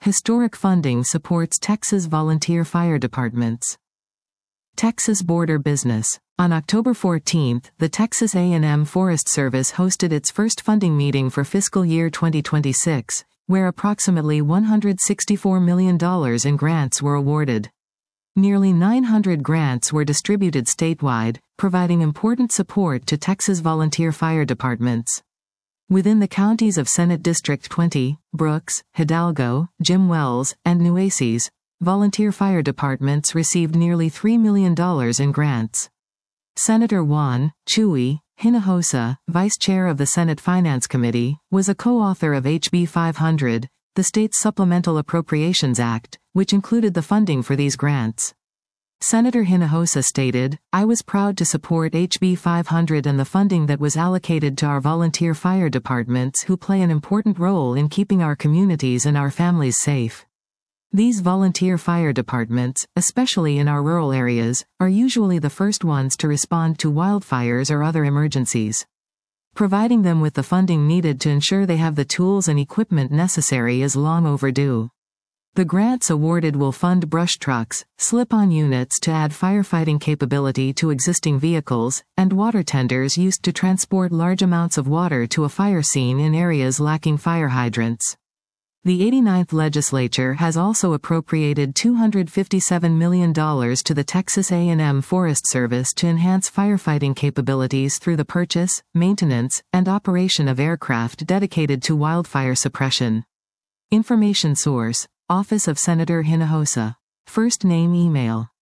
Historic funding supports Texas volunteer fire departments. Texas Border Business. On October 14, the Texas A&M Forest Service hosted its first funding meeting for fiscal year 2026, where approximately $164 million in grants were awarded. Nearly 900 grants were distributed statewide, providing important support to Texas volunteer fire departments. Within the counties of Senate District 20, Brooks, Hidalgo, Jim Wells, and Nueces, volunteer fire departments received nearly $3 million in grants. Senator Juan Chuy Hinojosa, Vice Chair of the Senate Finance Committee, was a co-author of HB 500, the state's Supplemental Appropriations Act, which included the funding for these grants. Senator Hinojosa stated, "I was proud to support HB 500 and the funding that was allocated to our volunteer fire departments who play an important role in keeping our communities and our families safe." These volunteer fire departments, especially in our rural areas, are usually the first ones to respond to wildfires or other emergencies. Providing them with the funding needed to ensure they have the tools and equipment necessary is long overdue. The grants awarded will fund brush trucks, slip-on units to add firefighting capability to existing vehicles, and water tenders used to transport large amounts of water to a fire scene in areas lacking fire hydrants. The 89th Legislature has also appropriated $257 million to the Texas A&M Forest Service to enhance firefighting capabilities through the purchase, maintenance, and operation of aircraft dedicated to wildfire suppression. Information source: Office of Senator Hinojosa. First name email.